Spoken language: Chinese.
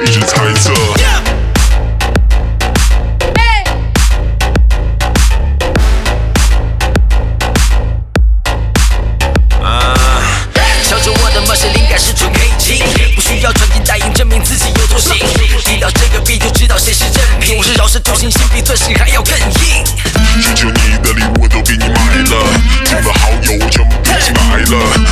一直猜测。 朝着我的冒险灵感是纯黑金，不需要穿金戴银证明自己有多行。听到这个 beat 就知道谁是正品，我是饶舌图形，心比钻石还要更硬。 需求你的礼物我都给你买了，听了好友我全部都进来了。